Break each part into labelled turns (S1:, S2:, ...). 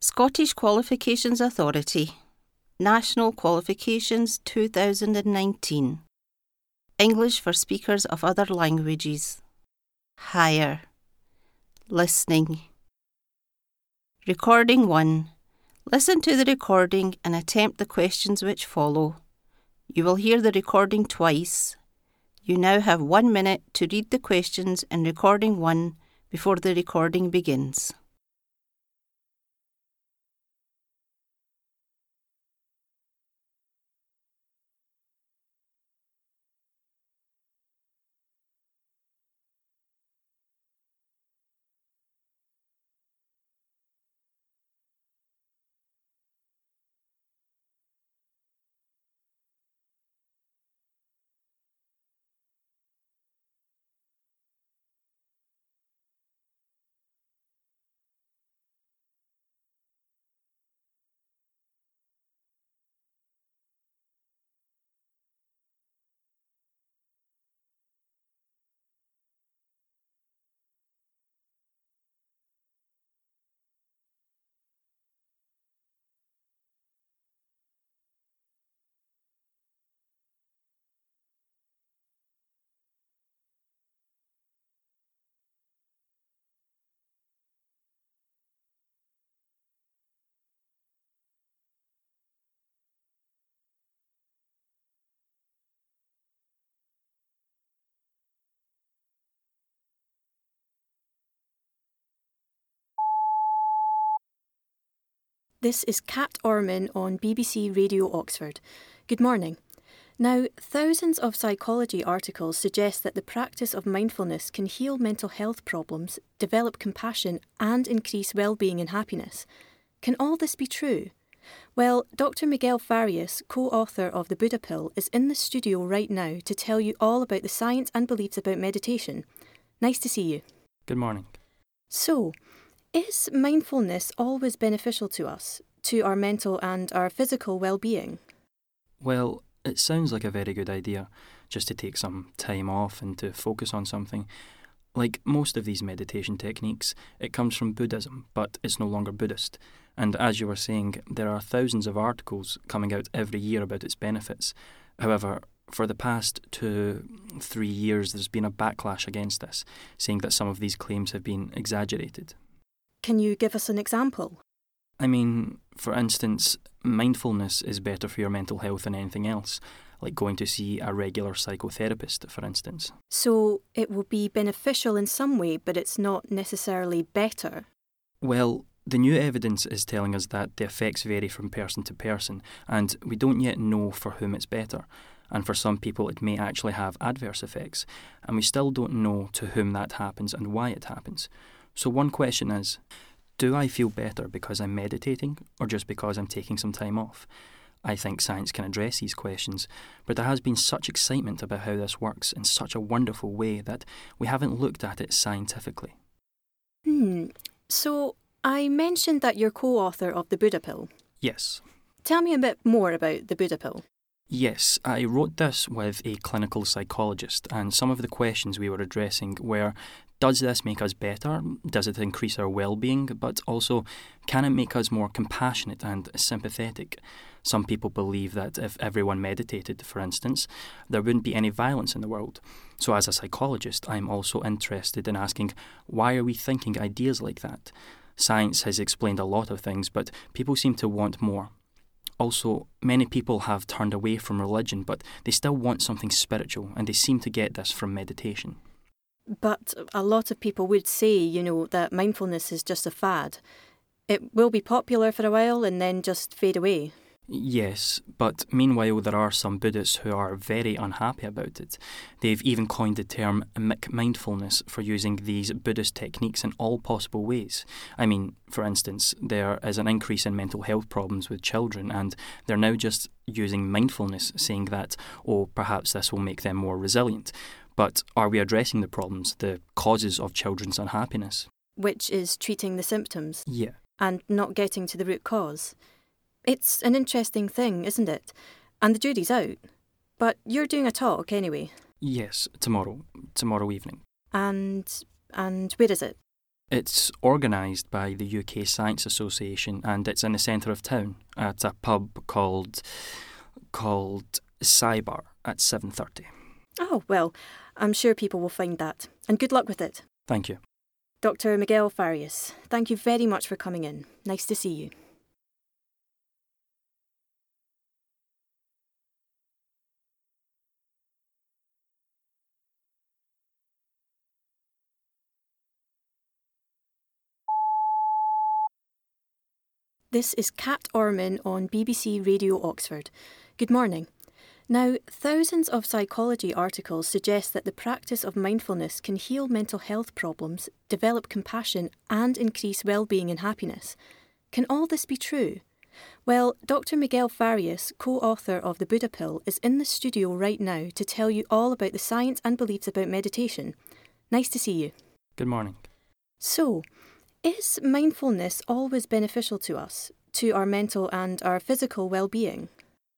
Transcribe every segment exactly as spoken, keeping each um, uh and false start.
S1: Scottish Qualifications Authority, National Qualifications two thousand nineteen. English for speakers of other languages. Higher. Listening. Recording one. Listen to the recording and attempt the questions which follow. You will hear the recording twice. You now have one minute to read the questions in recording one before the recording begins.
S2: This is Kat Orman on B B C Radio Oxford. Good morning. Now, thousands of psychology articles suggest that the practice of mindfulness can heal mental health problems, develop compassion and increase well-being and happiness. Can all this be true? Well, Doctor Miguel Farias, co-author of The Buddha Pill, is in the studio right now to tell you all about the science and beliefs about meditation. Nice to see you.
S3: Good morning.
S2: So, is mindfulness always beneficial to us, to our mental and our physical well-being?
S3: Well, it sounds like a very good idea, just to take some time off and to focus on something. Like most of these meditation techniques, it comes from Buddhism, but it's no longer Buddhist. And as you were saying, there are thousands of articles coming out every year about its benefits. However, for the past two, three years, there's been a backlash against this, saying that some of these claims have been exaggerated.
S2: Can you give us an example?
S3: I mean, for instance, mindfulness is better for your mental health than anything else, like going to see a regular psychotherapist, for instance.
S2: So it will be beneficial in some way, but it's not necessarily better?
S3: Well, the new evidence is telling us that the effects vary from person to person, and we don't yet know for whom it's better. And for some people it may actually have adverse effects, and we still don't know to whom that happens and why it happens. So one question is, do I feel better because I'm meditating or just because I'm taking some time off? I think science can address these questions, but there has been such excitement about how this works in such a wonderful way that we haven't looked at it scientifically.
S2: Hmm. So I mentioned that you're co-author of The Buddha Pill.
S3: Yes.
S2: Tell me a bit more about The Buddha Pill.
S3: Yes, I wrote this with a clinical psychologist, and some of the questions we were addressing were, does this make us better? Does it increase our well-being? But also, can it make us more compassionate and sympathetic? Some people believe that if everyone meditated, for instance, there wouldn't be any violence in the world. So as a psychologist, I'm also interested in asking, why are we thinking ideas like that? Science has explained a lot of things, but people seem to want more. Also, many people have turned away from religion, but they still want something spiritual, and they seem to get this from meditation.
S2: But a lot of people would say, you know, that mindfulness is just a fad. It will be popular for a while and then just fade away.
S3: Yes, but meanwhile there are some Buddhists who are very unhappy about it. They've even coined the term mindfulness for using these Buddhist techniques in all possible ways. I mean, for instance, there is an increase in mental health problems with children, and they're now just using mindfulness, saying that, oh, perhaps this will make them more resilient. But are we addressing the problems, the causes of children's unhappiness?
S2: Which is treating the symptoms.
S3: Yeah.
S2: And not getting to the root cause. It's an interesting thing, isn't it? And the jury's out. But you're doing a talk anyway.
S3: Yes, tomorrow. Tomorrow evening.
S2: And and where is it?
S3: It's organised by the U K Science Association and it's in the centre of town at a pub called called Cyber at seven thirty.
S2: Oh, well, I'm sure people will find that. And good luck with it.
S3: Thank you.
S2: Doctor Miguel Farias, thank you very much for coming in. Nice to see you. This is Kat Orman on B B C Radio Oxford. Good morning. Now, thousands of psychology articles suggest that the practice of mindfulness can heal mental health problems, develop compassion, and increase well-being and happiness. Can all this be true? Well, Doctor Miguel Farias, co-author of The Buddha Pill, is in the studio right now to tell you all about the science and beliefs about meditation. Nice to see you.
S3: Good morning.
S2: So, is mindfulness always beneficial to us, to our mental and our physical well-being?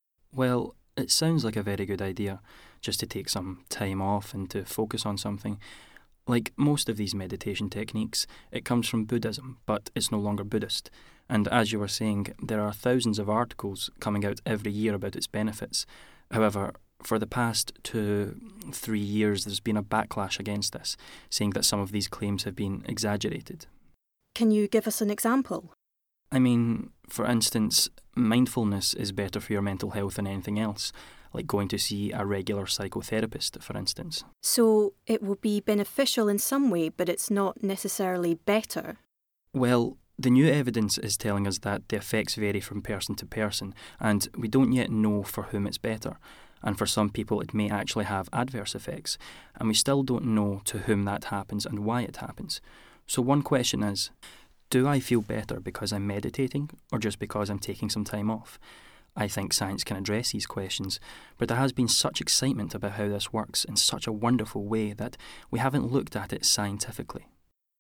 S3: Well, it sounds like a very good idea, just to take some time off and to focus on something. Like most of these meditation techniques, it comes from Buddhism, but it's no longer Buddhist. And as you were saying, there are thousands of articles coming out every year about its benefits. However, for the past two, three years, there's been a backlash against this, saying that some of these claims have been exaggerated.
S2: Can you give us an example?
S3: I mean, for instance, mindfulness is better for your mental health than anything else, like going to see a regular psychotherapist, for instance.
S2: So it will be beneficial in some way, but it's not necessarily better?
S3: Well, the new evidence is telling us that the effects vary from person to person, and we don't yet know for whom it's better. And for some people, it may actually have adverse effects, and we still don't know to whom that happens and why it happens. So one question is, do I feel better because I'm meditating or just because I'm taking some time off? I think science can address these questions, but there has been such excitement about how this works in such a wonderful way that we haven't looked at it scientifically.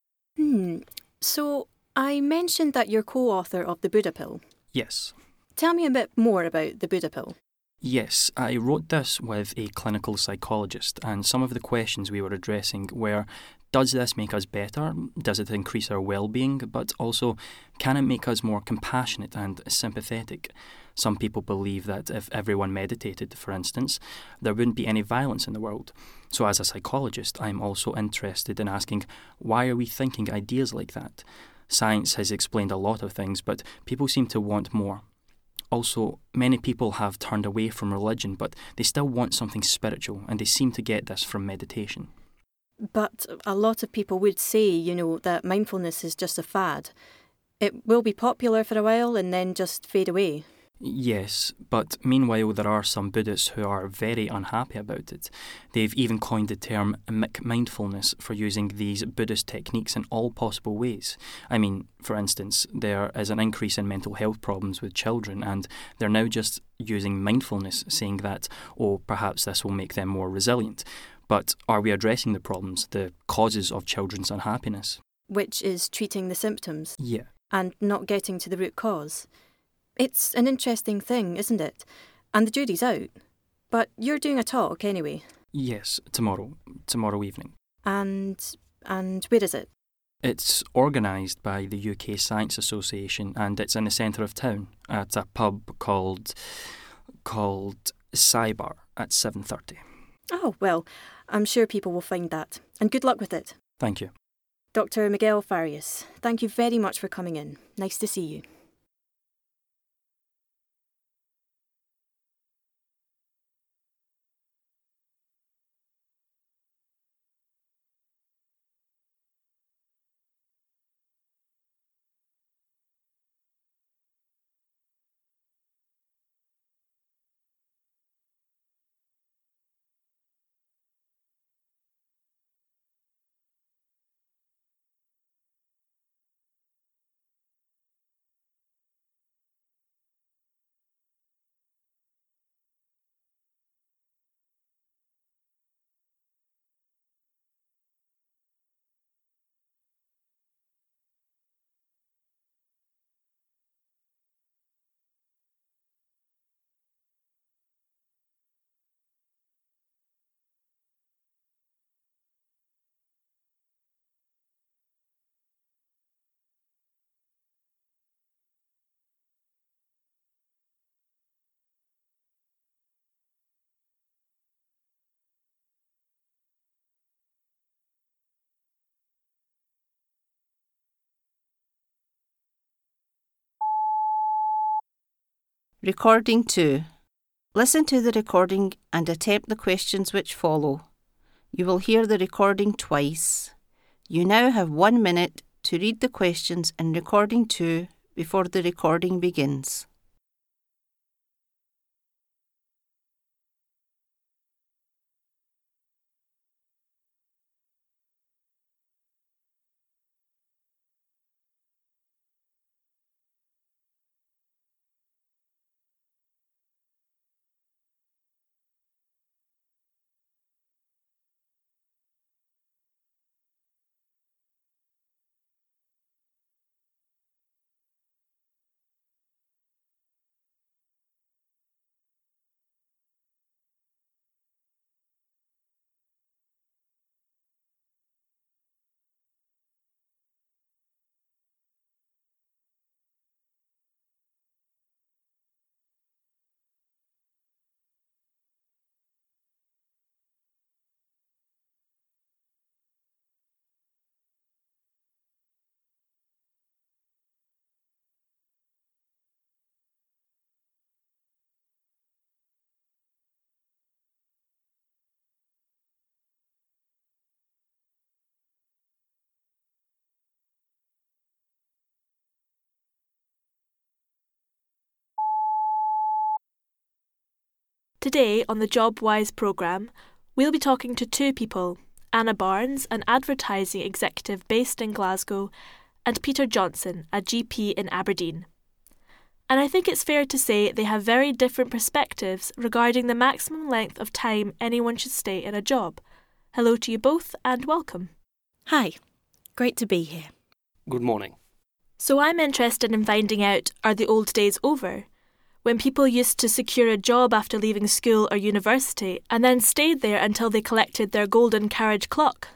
S2: Hmm. So I mentioned that you're co-author of The Buddha Pill.
S3: Yes.
S2: Tell me a bit more about The Buddha Pill.
S3: Yes, I wrote this with a clinical psychologist, and some of the questions we were addressing were, does this make us better? Does it increase our well-being? But also, can it make us more compassionate and sympathetic? Some people believe that if everyone meditated, for instance, there wouldn't be any violence in the world. So as a psychologist, I'm also interested in asking, why are we thinking ideas like that? Science has explained a lot of things, but people seem to want more. Also, many people have turned away from religion, but they still want something spiritual, and they seem to get this from meditation.
S2: But a lot of people would say, you know, that mindfulness is just a fad. It will be popular for a while and then just fade away.
S3: Yes, but meanwhile there are some Buddhists who are very unhappy about it. They've even coined the term mindfulness for using these Buddhist techniques in all possible ways. I mean, for instance, there is an increase in mental health problems with children, and they're now just using mindfulness, saying that, oh, perhaps this will make them more resilient. But are we addressing the problems, the causes of children's unhappiness?
S2: Which is treating the symptoms.
S3: Yeah.
S2: And not getting to the root cause. It's an interesting thing, isn't it? And the jury's out. But you're doing a talk anyway.
S3: Yes, tomorrow. Tomorrow evening.
S2: And and where is it?
S3: It's organised by the U K Science Association and it's in the centre of town at a pub called called Cyber at seven thirty.
S2: Oh, well, I'm sure people will find that. And good luck with it.
S3: Thank you.
S2: Doctor Miguel Farias, thank you very much for coming in. Nice to see you.
S1: Recording two. Listen to the recording and attempt the questions which follow. You will hear the recording twice. You now have one minute to read the questions in recording two before the recording begins.
S4: Today on the JobWise programme, we'll be talking to two people, Anna Barnes, an advertising executive based in Glasgow, and Peter Johnson, a G P in Aberdeen. And I think it's fair to say they have very different perspectives regarding the maximum length of time anyone should stay in a job. Hello to you both and welcome.
S2: Hi, great to be here.
S5: Good morning.
S4: So I'm interested in finding out, are the old days over? When people used to secure a job after leaving school or university and then stayed there until they collected their golden carriage clock?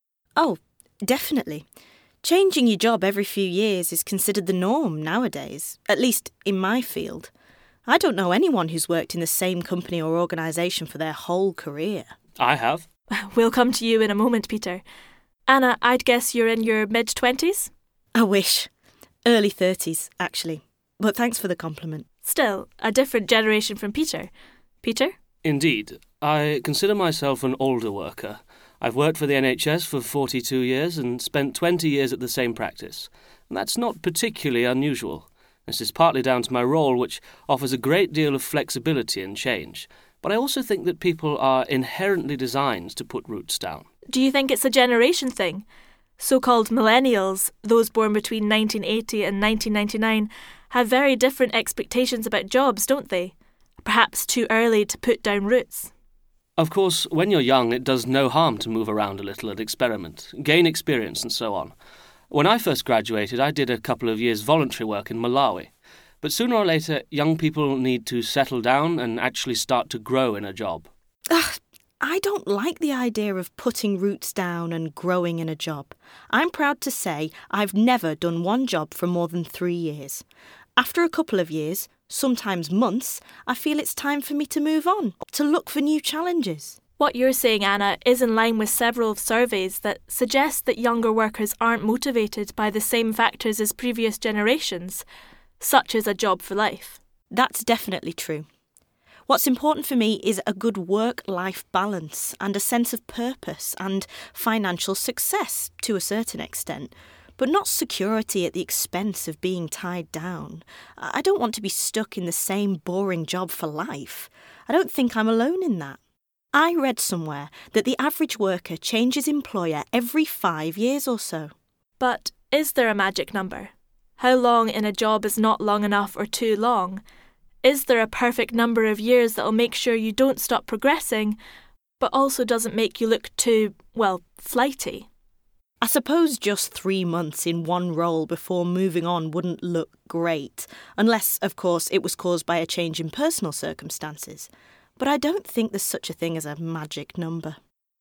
S6: Oh, definitely. Changing your job every few years is considered the norm nowadays, at least in my field. I don't know anyone who's worked in the same company or organisation for their whole career.
S5: I have.
S4: We'll come to you in a moment, Peter. Anna, I'd guess you're in your mid-twenties?
S6: I wish. Early thirties, actually. But thanks for the compliment.
S4: Still, a different generation from Peter. Peter?
S5: Indeed. I consider myself an older worker. I've worked for the N H S for forty-two years and spent twenty years at the same practice. And that's not particularly unusual. This is partly down to my role, which offers a great deal of flexibility and change. But I also think that people are inherently designed to put roots down.
S4: Do you think it's a generation thing? So-called millennials, those born between nineteen eighty and nineteen ninety-nine, have very different expectations about jobs, don't they? Perhaps too early to put down roots.
S5: Of course, when you're young, it does no harm to move around a little and experiment, gain experience and so on. When I first graduated, I did a couple of years voluntary work in Malawi. But sooner or later, young people need to settle down and actually start to grow in a job.
S6: Ugh, I don't like the idea of putting roots down and growing in a job. I'm proud to say I've never done one job for more than three years. After a couple of years, sometimes months, I feel it's time for me to move on, to look for new challenges.
S4: What you're saying, Anna, is in line with several surveys that suggest that younger workers aren't motivated by the same factors as previous generations, such as a job for life.
S6: That's definitely true. What's important for me is a good work-life balance and a sense of purpose and financial success to a certain extent, but not security at the expense of being tied down. I don't want to be stuck in the same boring job for life. I don't think I'm alone in that. I read somewhere that the average worker changes employer every five years or so.
S4: But is there a magic number? How long in a job is not long enough or too long? Is there a perfect number of years that will make sure you don't stop progressing, but also doesn't make you look too, well, flighty?
S6: I suppose just three months in one role before moving on wouldn't look great, unless, of course, it was caused by a change in personal circumstances. But I don't think there's such a thing as a magic number.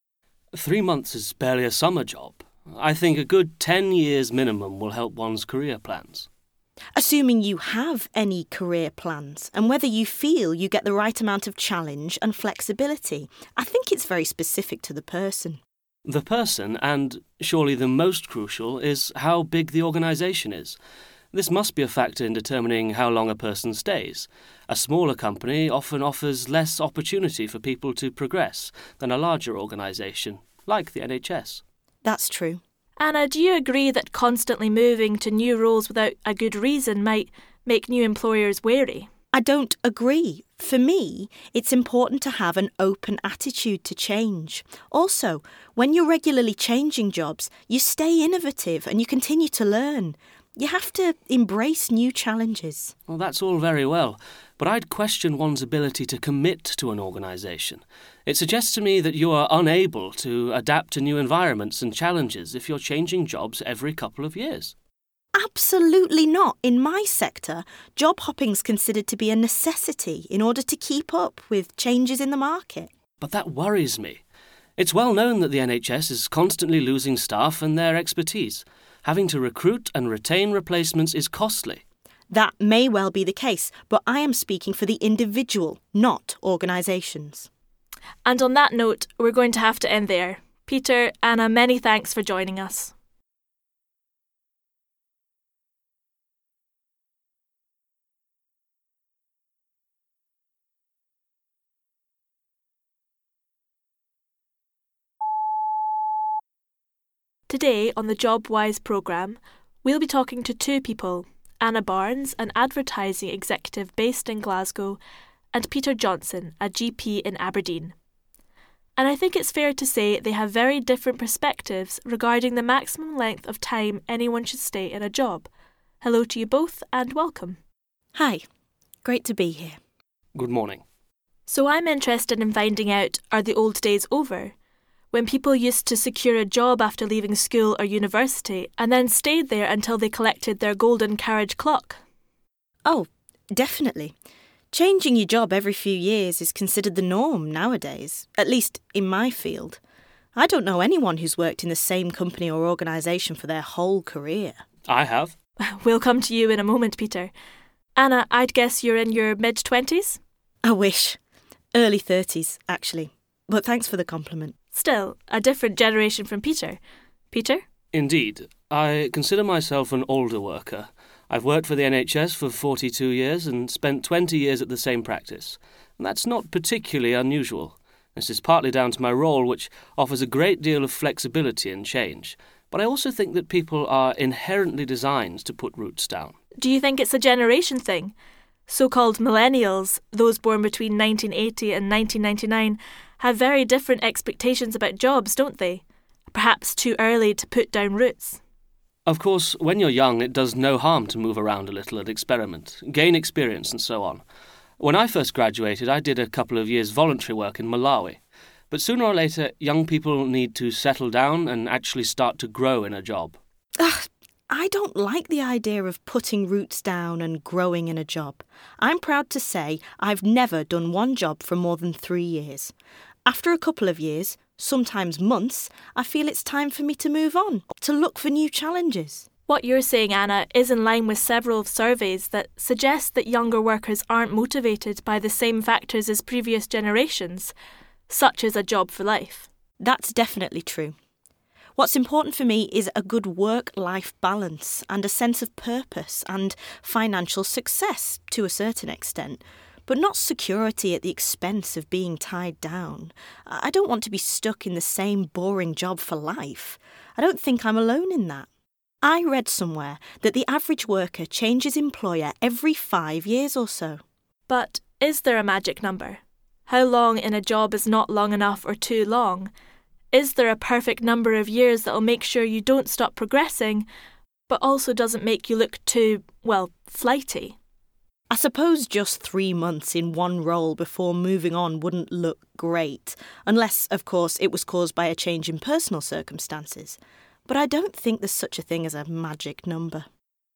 S5: Three months is barely a summer job. I think a good ten years minimum will help one's career plans.
S6: Assuming you have any career plans and whether you feel you get the right amount of challenge and flexibility. I think it's very specific to the person.
S5: The person, and surely the most crucial, is how big the organisation is. This must be a factor in determining how long a person stays. A smaller company often offers less opportunity for people to progress than a larger organisation, like the N H S.
S6: That's true.
S4: Anna, do you agree that constantly moving to new roles without a good reason might make new employers wary?
S6: I don't agree. For me, it's important to have an open attitude to change. Also, when you're regularly changing jobs, you stay innovative and you continue to learn. You have to embrace new challenges.
S5: Well, that's all very well, but I'd question one's ability to commit to an organisation. It suggests to me that you are unable to adapt to new environments and challenges if you're changing jobs every couple of years.
S6: Absolutely not. In my sector, job hopping's considered to be a necessity in order to keep up with changes in the market.
S5: But that worries me. It's well known that the N H S is constantly losing staff and their expertise. Having to recruit and retain replacements is costly.
S6: That may well be the case, but I am speaking for the individual, not organisations.
S4: And on that note, we're going to have to end there. Peter, Anna, many thanks for joining us. Today on the JobWise programme, we'll be talking to two people, Anna Barnes, an advertising executive based in Glasgow, and Peter Johnson, a G P in Aberdeen. And I think it's fair to say they have very different perspectives regarding the maximum length of time anyone should stay in a job. Hello to you both and welcome.
S6: Hi, great to be here.
S5: Good morning.
S4: So I'm interested in finding out, are the old days over? When people used to secure a job after leaving school or university and then stayed there until they collected their golden carriage clock?
S6: Oh, definitely. Changing your job every few years is considered the norm nowadays, at least in my field. I don't know anyone who's worked in the same company or organisation for their whole career.
S5: I have.
S4: We'll come to you in a moment, Peter. Anna, I'd guess you're in your mid-twenties?
S6: I wish. Early thirties, actually. But thanks for the compliment.
S4: Still, a different generation from Peter. Peter?
S5: Indeed. I consider myself an older worker. I've worked for the N H S for forty-two years and spent twenty years at the same practice. And that's not particularly unusual. This is partly down to my role, which offers a great deal of flexibility and change. But I also think that people are inherently designed to put roots down.
S4: Do you think it's a generation thing? So-called millennials, those born between nineteen eighty and nineteen ninety-nine, have very different expectations about jobs, don't they? Perhaps too early to put down roots.
S5: Of course, when you're young, it does no harm to move around a little and experiment, gain experience and so on. When I first graduated, I did a couple of years voluntary work in Malawi. But sooner or later, young people need to settle down and actually start to grow in a job.
S6: Ugh, I don't like the idea of putting roots down and growing in a job. I'm proud to say I've never done one job for more than three years. After a couple of years, sometimes months, I feel it's time for me to move on, to look for new challenges.
S4: What you're saying, Anna, is in line with several surveys that suggest that younger workers aren't motivated by the same factors as previous generations, such as a job for life.
S6: That's definitely true. What's important for me is a good work-life balance and a sense of purpose and financial success to a certain extent, but not security at the expense of being tied down. I don't want to be stuck in the same boring job for life. I don't think I'm alone in that. I read somewhere that the average worker changes employer every five years or so.
S4: But is there a magic number? How long in a job is not long enough or too long? Is there a perfect number of years that will make sure you don't stop progressing, but also doesn't make you look too, well, flighty?
S6: I suppose just three months in one role before moving on wouldn't look great, unless, of course, it was caused by a change in personal circumstances. But I don't think there's such a thing as a magic number.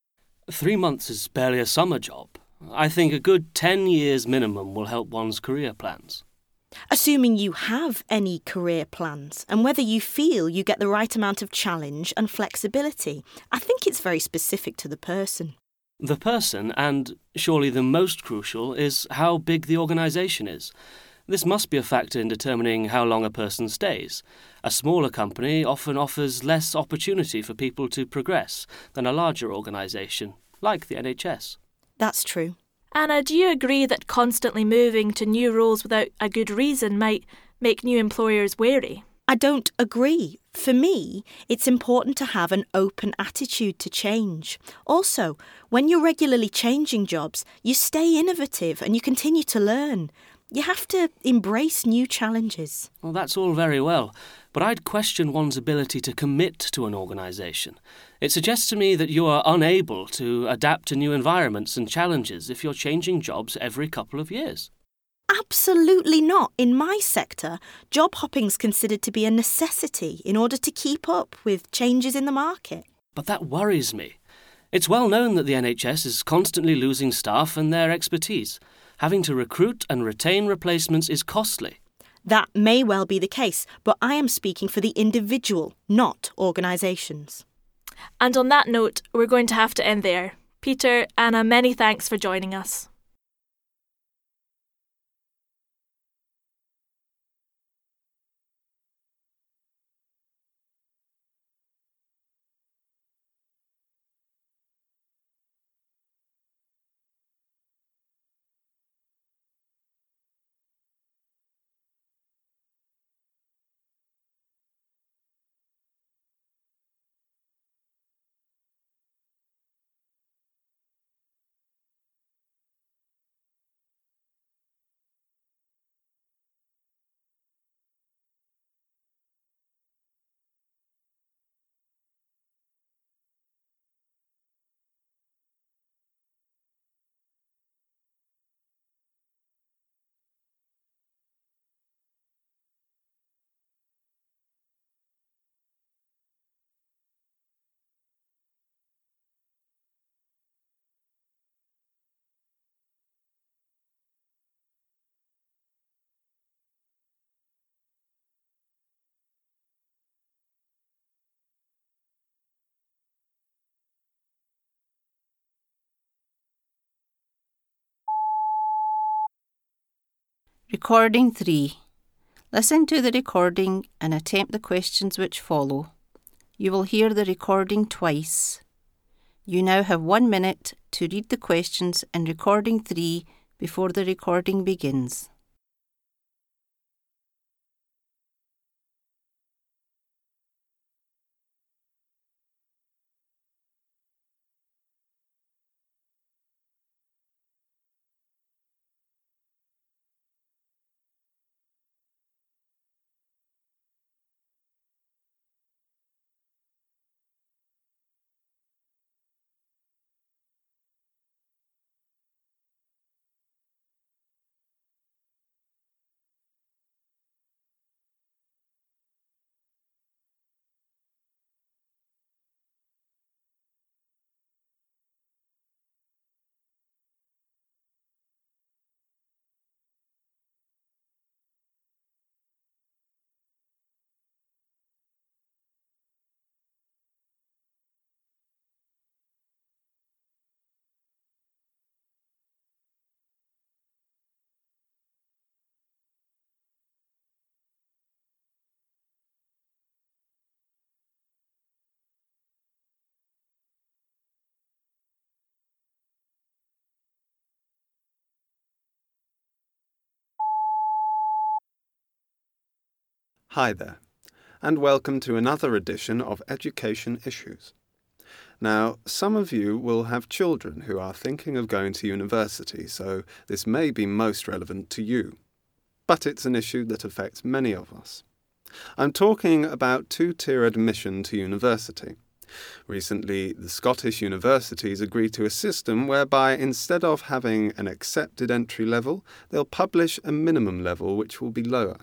S5: Three months is barely a summer job. I think a good ten years minimum will help one's career plans.
S6: Assuming you have any career plans, and whether you feel you get the right amount of challenge and flexibility, I think it's very specific to the person.
S5: The person, and surely the most crucial, is how big the organisation is. This must be a factor in determining how long a person stays. A smaller company often offers less opportunity for people to progress than a larger organisation, like the N H S.
S6: That's true.
S4: Anna, do you agree that constantly moving to new roles without a good reason might make new employers wary?
S6: I don't agree. For me, it's important to have an open attitude to change. Also, when you're regularly changing jobs, you stay innovative and you continue to learn. You have to embrace new challenges.
S5: Well, that's all very well, but I'd question one's ability to commit to an organisation. It suggests to me that you are unable to adapt to new environments and challenges if you're changing jobs every couple of years.
S6: Absolutely not. In my sector, job hopping's considered to be a necessity in order to keep up with changes in the market.
S5: But that worries me. It's well known that the N H S is constantly losing staff and their expertise. Having to recruit and retain replacements is costly.
S6: That may well be the case, but I am speaking for the individual, not organisations.
S4: And on that note, we're going to have to end there. Peter, Anna, many thanks for joining us.
S1: Recording three. Listen to the recording and attempt the questions which follow. You will hear the recording twice. You now have one minute to read the questions in recording three before the recording begins.
S7: Hi there, and welcome to another edition of Education Issues. Now, some of you will have children who are thinking of going to university, so this may be most relevant to you. But it's an issue that affects many of us. I'm talking about two-tier admission to university. Recently, the Scottish universities agreed to a system whereby instead of having an accepted entry level, they'll publish a minimum level which will be lower.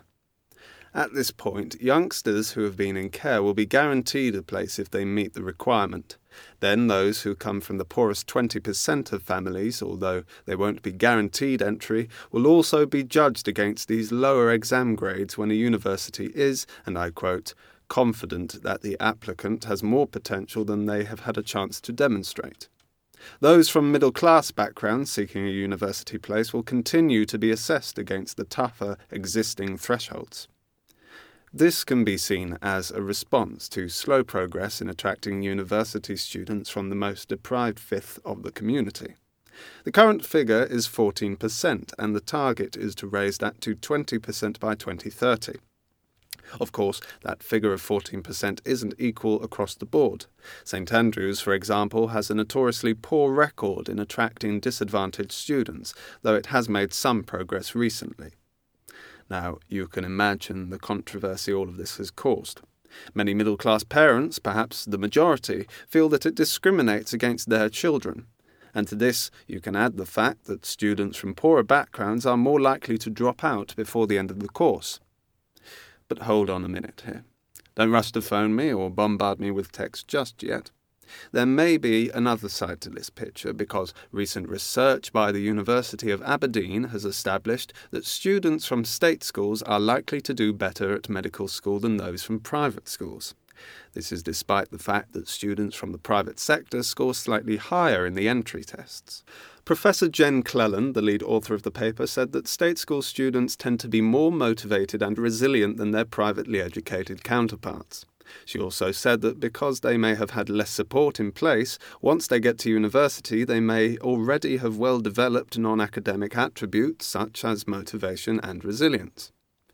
S7: At this point, youngsters who have been in care will be guaranteed a place if they meet the requirement. Then those who come from the poorest twenty percent of families, although they won't be guaranteed entry, will also be judged against these lower exam grades when a university is, and I quote, confident that the applicant has more potential than they have had a chance to demonstrate. Those from middle-class backgrounds seeking a university place will continue to be assessed against the tougher existing thresholds. This can be seen as a response to slow progress in attracting university students from the most deprived fifth of the community. The current figure is fourteen percent, and the target is to raise that to twenty percent by twenty thirty. Of course, that figure of fourteen percent isn't equal across the board. St Andrews, for example, has a notoriously poor record in attracting disadvantaged students, though it has made some progress recently. Now, you can imagine the controversy all of this has caused. Many middle-class parents, perhaps the majority, feel that it discriminates against their children. And to this, you can add the fact that students from poorer backgrounds are more likely to drop out before the end of the course. But hold on a minute here. Don't rush to phone me or bombard me with text just yet. There may be another side to this picture because recent research by the University of Aberdeen has established that students from state schools are likely to do better at medical school than those from private schools. This is despite the fact that students from the private sector score slightly higher in the entry tests. Professor Jen Cleland, the lead author of the paper, said that state school students tend to be more motivated and resilient than their privately educated counterparts. She also said that because they may have had less support in place, once they get to university they may already have well-developed non-academic attributes such as motivation and resilience.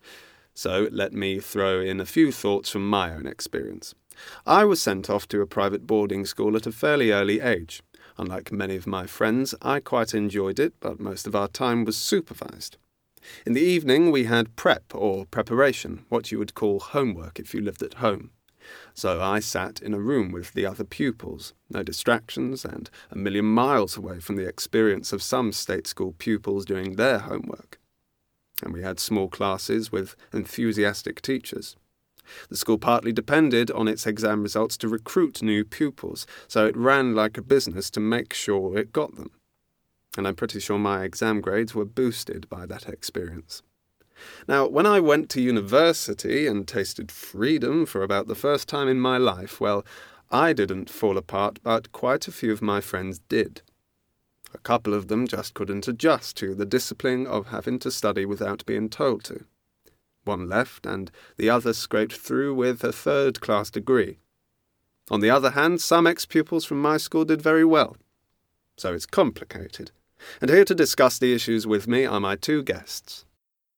S7: So let me throw in a few thoughts from my own experience. I was sent off to a private boarding school at a fairly early age. Unlike many of my friends, I quite enjoyed it, but most of our time was supervised. In the evening we had prep or preparation, what you would call homework if you lived at home. So I sat in a room with the other pupils, no distractions, and a million miles away from the experience of some state school pupils doing their homework. And we had small classes with enthusiastic teachers. The school partly depended on its exam results to recruit new pupils, so it ran like a business to make sure it got them. And I'm pretty sure my exam grades were boosted by that experience. Now, when I went to university and tasted freedom for about the first time in my life, well, I didn't fall apart, but quite a few of my friends did. A couple of them just couldn't adjust to the discipline of having to study without being told to. One left, and the other scraped through with a third-class degree. On the other hand, some ex-pupils from my school did very well. So it's complicated. And here to discuss the issues with me are my two guests.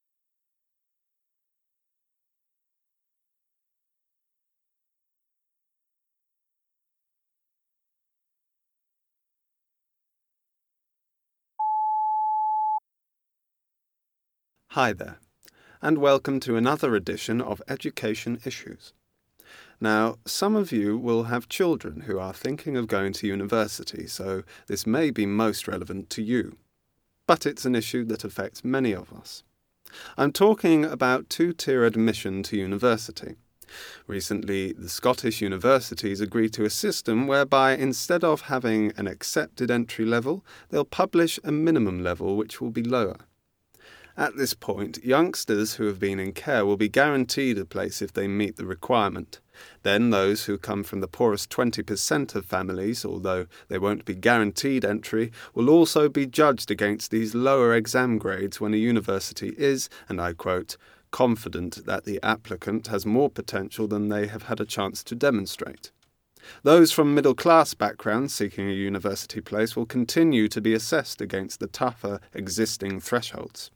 S7: Hi there, and welcome to another edition of Education Issues. Now, some of you will have children who are thinking of going to university, so this may be most relevant to you. But it's an issue that affects many of us. I'm talking about two-tier admission to university. Recently, the Scottish universities agreed to a system whereby instead of having an accepted entry level, they'll publish a minimum level which will be lower. At this point, youngsters who have been in care will be guaranteed a place if they meet the requirement. Then those who come from the poorest twenty percent of families, although they won't be guaranteed entry, will also be judged against these lower exam grades when a university is, and I quote, confident that the applicant has more potential than they have had a chance to demonstrate. Those from middle-class backgrounds seeking a university place will continue to be assessed against the tougher existing thresholds.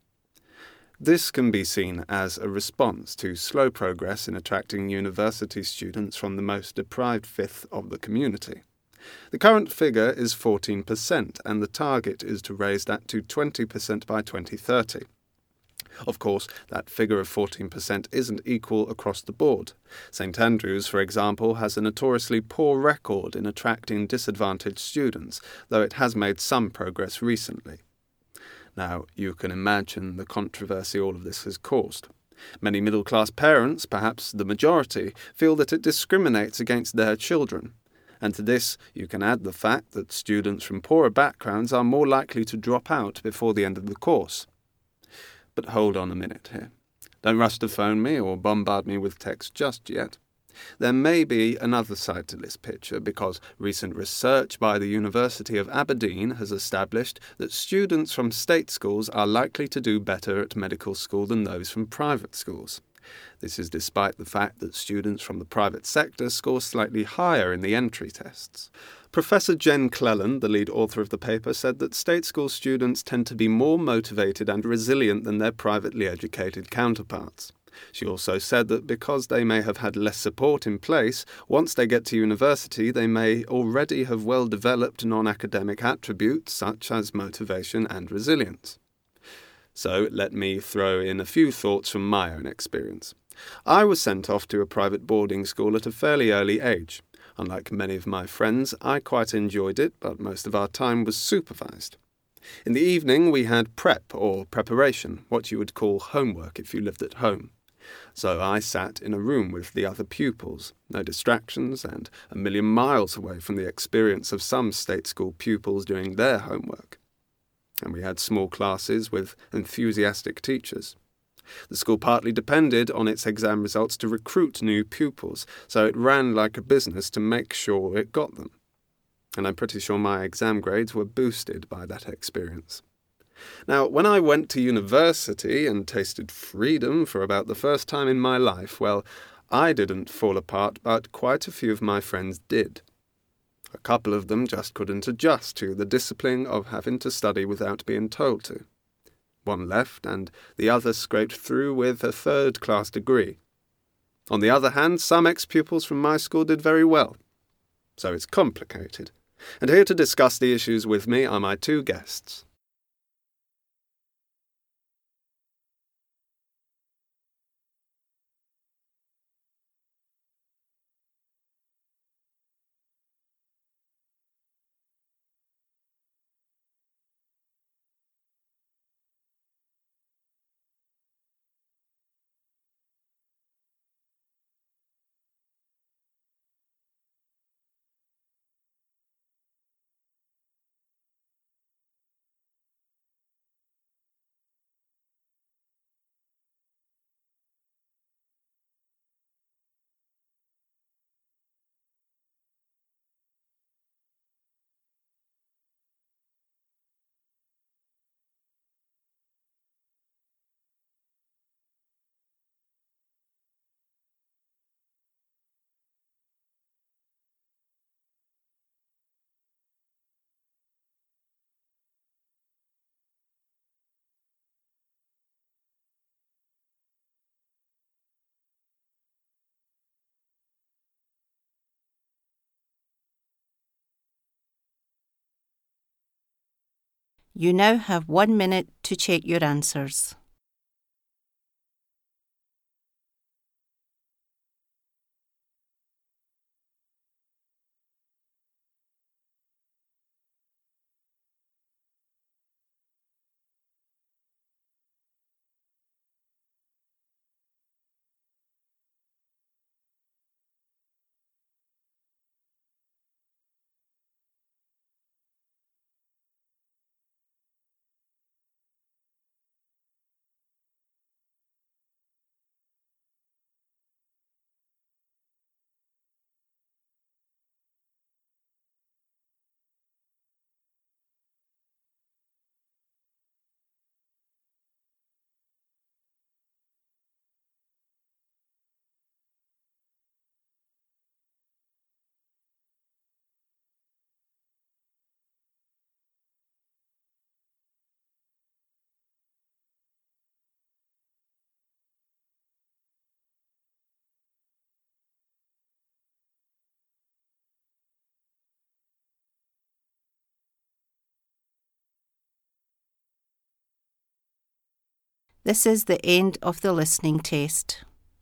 S7: This can be seen as a response to slow progress in attracting university students from the most deprived fifth of the community. The current figure is fourteen percent, and the target is to raise that to twenty percent by twenty thirty. Of course, that figure of fourteen percent isn't equal across the board. St Andrews, for example, has a notoriously poor record in attracting disadvantaged students, though it has made some progress recently. Now, you can imagine the controversy all of this has caused. Many middle-class parents, perhaps the majority, feel that it discriminates against their children. And to this, you can add the fact that students from poorer backgrounds are more likely to drop out before the end of the course. But hold on a minute here. Don't rush to phone me or bombard me with text just yet. There may be another side to this picture because recent research by the University of Aberdeen has established that students from state schools are likely to do better at medical school than those from private schools. This is despite the fact that students from the private sector score slightly higher in the entry tests. Professor Jen Cleland, the lead author of the paper, said that state school students tend to be more motivated and resilient than their privately educated counterparts. She also said that because they may have had less support in place, once they get to university they may already have well-developed non-academic attributes such as motivation and resilience. So let me throw in a few thoughts from my own experience. I was sent off to a private boarding school at a fairly early age. Unlike many of my friends, I quite enjoyed it, but most of our time was supervised. In the evening we had prep or preparation, what you would call homework if you lived at home. So I sat in a room with the other pupils, no distractions, and a million miles away from the experience of some state school pupils doing their homework. And we had small classes with enthusiastic teachers. The school partly depended on its exam results to recruit new pupils, so it ran like a business to make sure it got them. And I'm pretty sure my exam grades were boosted by that experience. Now, when I went to university and tasted freedom for about the first time in my life, well, I didn't fall apart, but quite a few of my friends did. A couple of them just couldn't adjust to the discipline of having to study without being told to. One left, and the other scraped through with a third-class degree. On the other hand, some ex-pupils from my school did very well. So it's complicated. And here to discuss the issues with me are my two guests.
S1: You now have one minute to check your answers. This is the end of the listening test.